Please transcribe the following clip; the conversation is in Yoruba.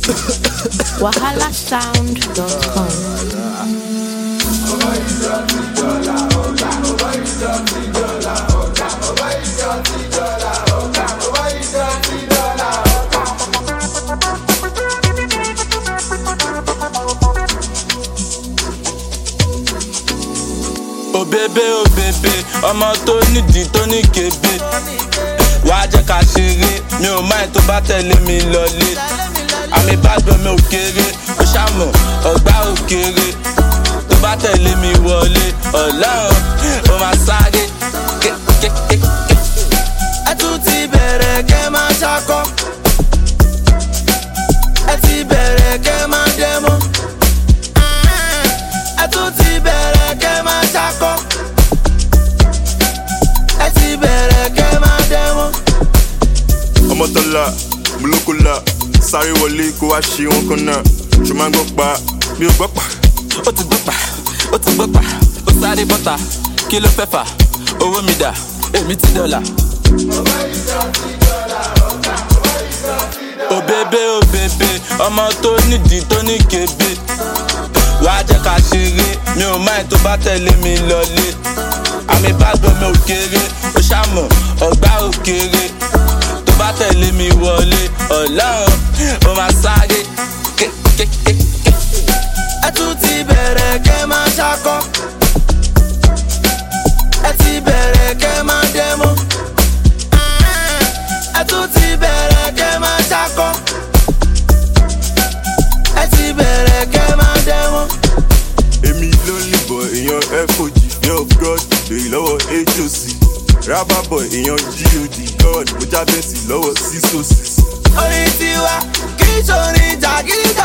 wahalasound.com. Oh bébé, ọmọ tó nídìí tó ní kébé. Wàá jẹ́ ká ṣeré, mi ò máa tó bá tẹ̀lé mi lọlé. Àmì ìbádọ́ mi ò kéré, ó ṣàmọ̀ ọ̀gbá ò kéré. Tó bá tẹ̀lé mi wọlé, ọlọ́run ó máa sáré. Ẹ tún ti bẹ̀rẹ̀ kẹ́ máa ṣakọ́. Ẹ ti bẹ̀rẹ̀ kẹ́ máa dẹ́mọ́. Ẹ tún ti bẹ̀rẹ̀ kẹ́ máa ṣakọ́. Ẹ ti bẹ̀rẹ̀ kẹ́ máa dẹ́mọ́. Ọmọtọ́lá, Mùlókòlá, sáré wọlé kó wá ṣe wọn kan náà. Ṣo máa ń gbọ́ pa, mi ò gbọ́ pa. Ó ti gbọ́ pa, ó ti gbọ́ pa, ó sáré bọ́ta, kí ló fẹ́ fà? Owó mi dà, èmi ti dọ́là. Oh bébé, ọmọ tó nídìí tó ní kébé. Wàá jẹ́ ká ṣeré, mi ò máa tó bá tẹ̀lé mi lọlé. Àmì ìbádọ́ mi ò kéré, ó ṣàmọ̀ ọ̀gbá ò kéré. Tó bá tẹ̀lé mi wọlé, ọlọ́run ó máa sáré. Ẹ tún ti bẹ̀rẹ̀ kẹ́ máa ṣakọ́. Ẹ ti bẹ̀rẹ̀ kẹ́ máa dẹ́mọ́. Ẹ tún ti bẹ̀rẹ̀ kẹ́ máa ṣakọ́. Ẹ ti bẹ̀rẹ̀ kẹ́ máa dẹ́mọ́. Èmi ló ń lìbọ̀ èèyàn FOG, ní of God, lèyí lọ́wọ́ HOC. Rábàbọ̀ èèyàn GOD, God, mo jábẹ́sì lọ́wọ́ 606. Orin tiwa kì í ṣorin jàgídí.